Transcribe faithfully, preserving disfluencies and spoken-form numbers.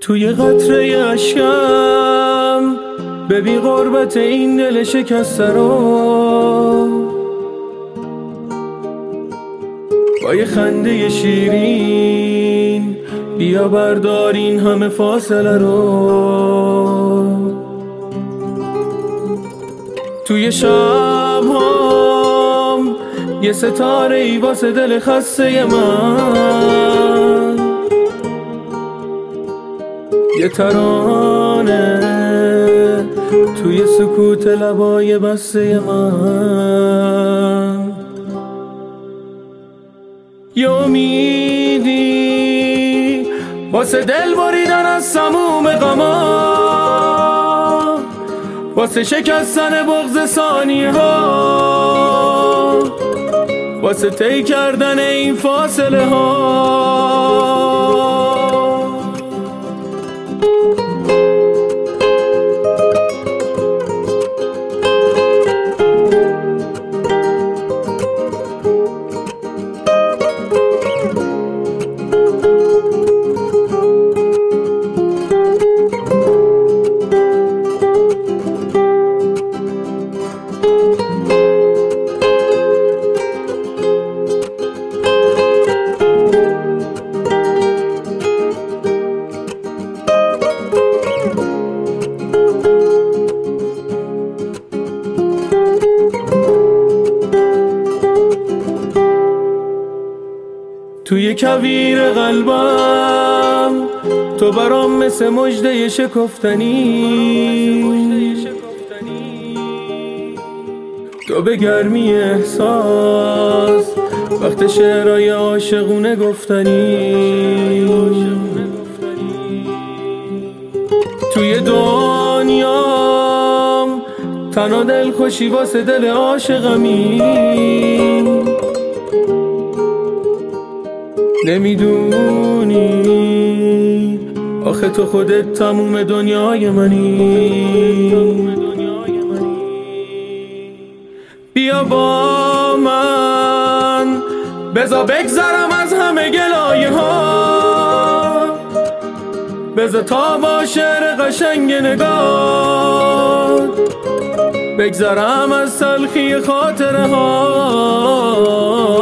توی قطره اشکم ببین غربت این دل شکسته رو، با یه خنده شیرین بیا بردار این همه فاصله رو. توی شب‌هام یه ستاره ای واسه دل خسته من، یه ترانه توی سکوت لبای بسته من، یه امیدی واسه دل بریدن از سموم غما، واسه شکستن بغض ثانیه ها، واسه طی کردن این فاصله ها. توی کویر قلبم تو برام مثل مژده شکفتنی، تو به گرمی احساس وقت شعرهای عاشقونه گفتنی. توی دنیام تنها دل خوشی واسه دل عاشقمی، نمیدونی آخه تو خودت تموم دنیای منی. بیا با من بذار بگذرم از همه گلایه ها، بذار تا با شعر قشنگ نگاه بگذرم از تلخی خاطره ها.